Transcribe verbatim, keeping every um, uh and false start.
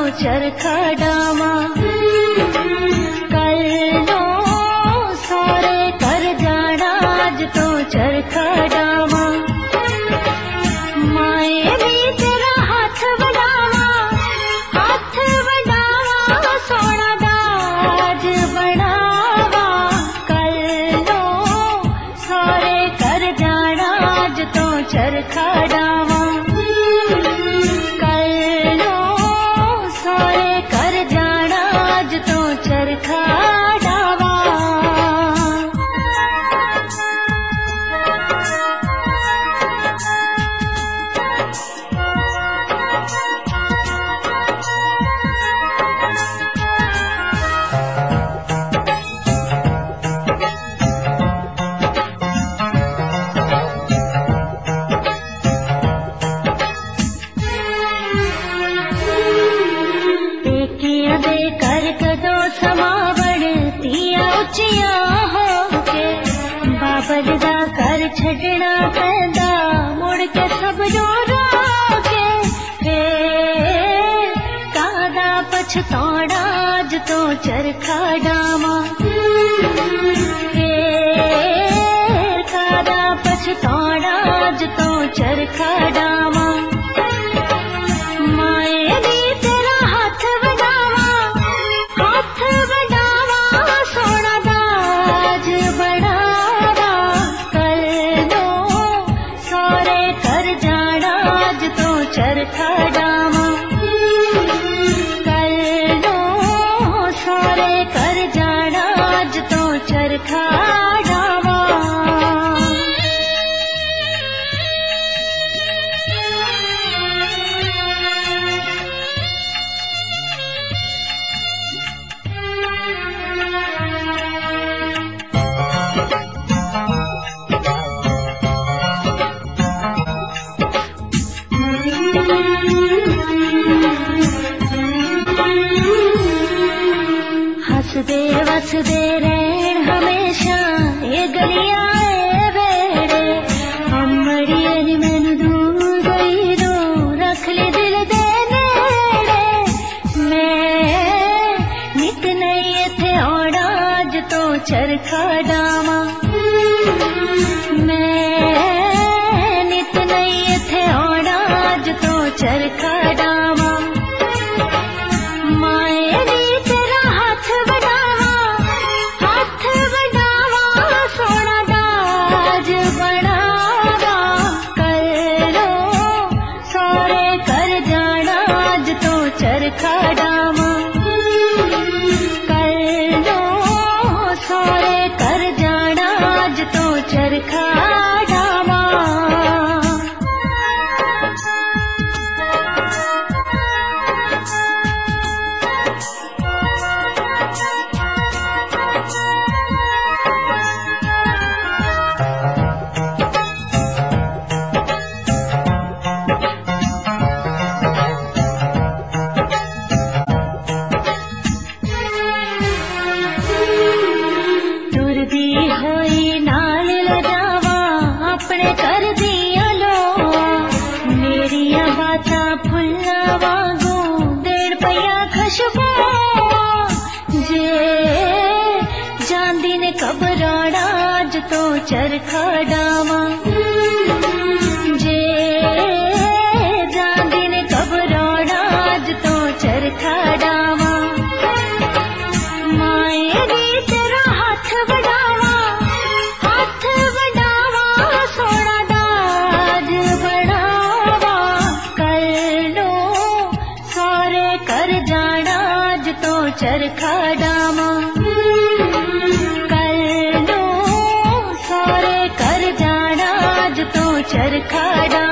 चरखा डावा। कल नो सारे कर जाना अज तो चरखा डावा। माए भी तेरा हाथ बढ़ावा, हाथ बढ़ावा सोना दाज बढ़ावा। कल नो सारे कर जाना अज तो चरखा डावा। चरखा डावा। टेकिया दे कर कदों समा बढ़तिया उचिया होके। बाबर दा कर छड़ना पैदा मुड़ के सब जो रोके। फिर कादा पछताना अज तो चरखा डावा। फिर कादा पछताना अज तो चरखा डावा। चरखा डावा। कल नो सारे कर जाना अज तो चरखा डावा। हसदे वसदे रहन हमेशा ये गलियां ए बेड़े। अमड़ी अज मैनू दूर गई दो रख ले दिल दे नेड़े। मैं नित नहीं इत्थे आना अज तो चरखा डावा। मैं नित नहीं इत्थे आना अज तो चरखा डावा। चरखा डावा। कल नो सारे कर जाना अज तो चरखा डावा। होई नाल लजावा अपने कर दिया लो। मेरिया बातां फुल्ला वांगू देड़ पया खुशबू। जे जांदी ने घबराना अज तो चरखा डावा। जे जांदी ने घबराना अज तो चरखा डावा। माए दी तेरा हाथ बढ़ावा, हाथ बढ़ावा सोना दाज बढ़ावा। कल नो सारे कर जाना अज तो चरखा डावा। कल नो सारे कर जाना अज तो चरखा डावा।